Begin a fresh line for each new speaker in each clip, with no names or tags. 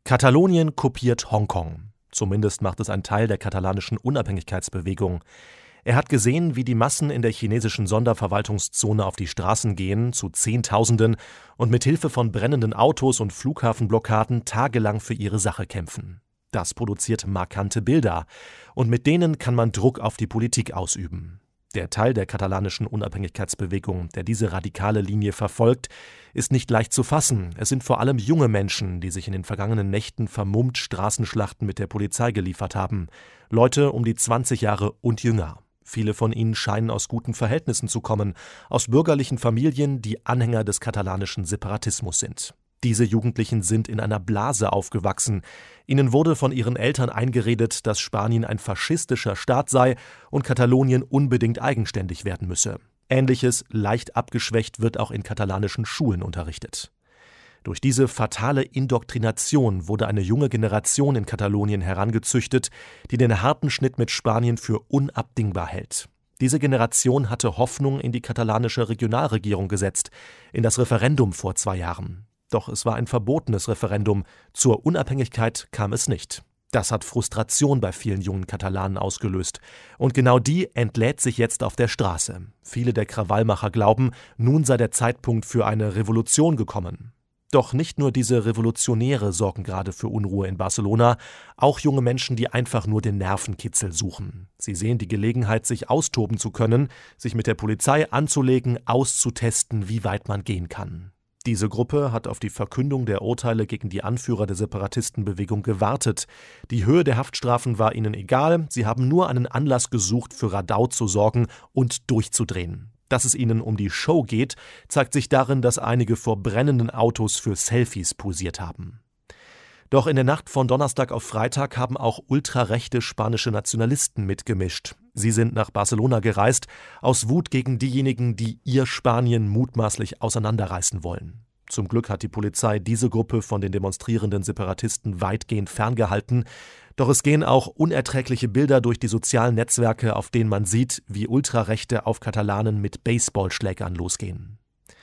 Katalonien kopiert Hongkong. Zumindest macht es ein Teil der katalanischen Unabhängigkeitsbewegung. Er hat gesehen, wie die Massen in der chinesischen Sonderverwaltungszone auf die Straßen gehen, zu Zehntausenden, und mit Hilfe von brennenden Autos und Flughafenblockaden tagelang für ihre Sache kämpfen. Das produziert markante Bilder, und mit denen kann man Druck auf die Politik ausüben. Der Teil der katalanischen Unabhängigkeitsbewegung, der diese radikale Linie verfolgt, ist nicht leicht zu fassen. Es sind vor allem junge Menschen, die sich in den vergangenen Nächten vermummt Straßenschlachten mit der Polizei geliefert haben. Leute um die 20 Jahre und jünger. Viele von ihnen scheinen aus guten Verhältnissen zu kommen, aus bürgerlichen Familien, die Anhänger des katalanischen Separatismus sind. Diese Jugendlichen sind in einer Blase aufgewachsen. Ihnen wurde von ihren Eltern eingeredet, dass Spanien ein faschistischer Staat sei und Katalonien unbedingt eigenständig werden müsse. Ähnliches, leicht abgeschwächt, wird auch in katalanischen Schulen unterrichtet. Durch diese fatale Indoktrination wurde eine junge Generation in Katalonien herangezüchtet, die den harten Schnitt mit Spanien für unabdingbar hält. Diese Generation hatte Hoffnung in die katalanische Regionalregierung gesetzt, in das Referendum vor 2 Jahren. Doch es war ein verbotenes Referendum. Zur Unabhängigkeit kam es nicht. Das hat Frustration bei vielen jungen Katalanen ausgelöst. Und genau die entlädt sich jetzt auf der Straße. Viele der Krawallmacher glauben, nun sei der Zeitpunkt für eine Revolution gekommen. Doch nicht nur diese Revolutionäre sorgen gerade für Unruhe in Barcelona, auch junge Menschen, die einfach nur den Nervenkitzel suchen. Sie sehen die Gelegenheit, sich austoben zu können, sich mit der Polizei anzulegen, auszutesten, wie weit man gehen kann. Diese Gruppe hat auf die Verkündung der Urteile gegen die Anführer der Separatistenbewegung gewartet. Die Höhe der Haftstrafen war ihnen egal, sie haben nur einen Anlass gesucht, für Radau zu sorgen und durchzudrehen. Dass es ihnen um die Show geht, zeigt sich darin, dass einige vor brennenden Autos für Selfies posiert haben. Doch in der Nacht von Donnerstag auf Freitag haben auch ultrarechte spanische Nationalisten mitgemischt. Sie sind nach Barcelona gereist, aus Wut gegen diejenigen, die ihr Spanien mutmaßlich auseinanderreißen wollen. Zum Glück hat die Polizei diese Gruppe von den demonstrierenden Separatisten weitgehend ferngehalten. Doch es gehen auch unerträgliche Bilder durch die sozialen Netzwerke, auf denen man sieht, wie Ultrarechte auf Katalanen mit Baseballschlägern losgehen.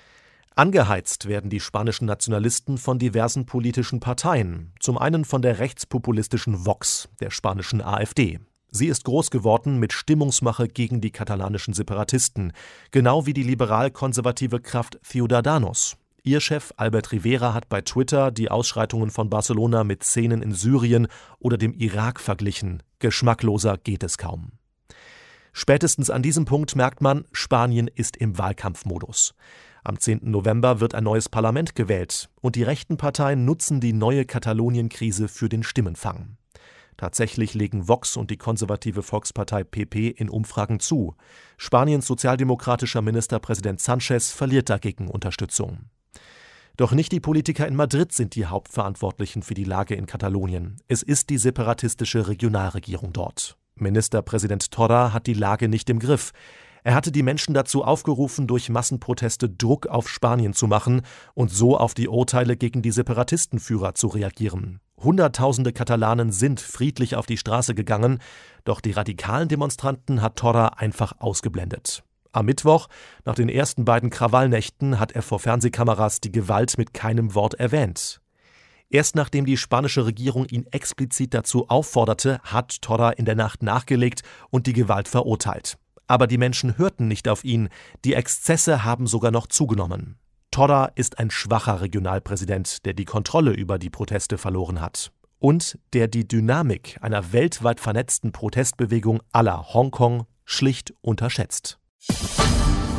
Angeheizt werden die spanischen Nationalisten von diversen politischen Parteien. Zum einen von der rechtspopulistischen Vox, der spanischen AfD. Sie ist groß geworden mit Stimmungsmache gegen die katalanischen Separatisten, genau wie die liberal-konservative Kraft Ciudadanos. Ihr Chef Albert Rivera hat bei Twitter die Ausschreitungen von Barcelona mit Szenen in Syrien oder dem Irak verglichen. Geschmackloser geht es kaum. Spätestens an diesem Punkt merkt man, Spanien ist im Wahlkampfmodus. Am 10. November wird ein neues Parlament gewählt und die rechten Parteien nutzen die neue Katalonien-Krise für den Stimmenfang. Tatsächlich legen Vox und die konservative Volkspartei PP in Umfragen zu. Spaniens sozialdemokratischer Ministerpräsident Sánchez verliert dagegen Unterstützung. Doch nicht die Politiker in Madrid sind die Hauptverantwortlichen für die Lage in Katalonien. Es ist die separatistische Regionalregierung dort. Ministerpräsident Torra hat die Lage nicht im Griff. Er hatte die Menschen dazu aufgerufen, durch Massenproteste Druck auf Spanien zu machen und so auf die Urteile gegen die Separatistenführer zu reagieren. Hunderttausende Katalanen sind friedlich auf die Straße gegangen, doch die radikalen Demonstranten hat Torra einfach ausgeblendet. Am Mittwoch, nach den ersten beiden Krawallnächten, hat er vor Fernsehkameras die Gewalt mit keinem Wort erwähnt. Erst nachdem die spanische Regierung ihn explizit dazu aufforderte, hat Torra in der Nacht nachgelegt und die Gewalt verurteilt. Aber die Menschen hörten nicht auf ihn, die Exzesse haben sogar noch zugenommen. Torra ist ein schwacher Regionalpräsident, der die Kontrolle über die Proteste verloren hat. Und der die Dynamik einer weltweit vernetzten Protestbewegung à la Hongkong schlicht unterschätzt.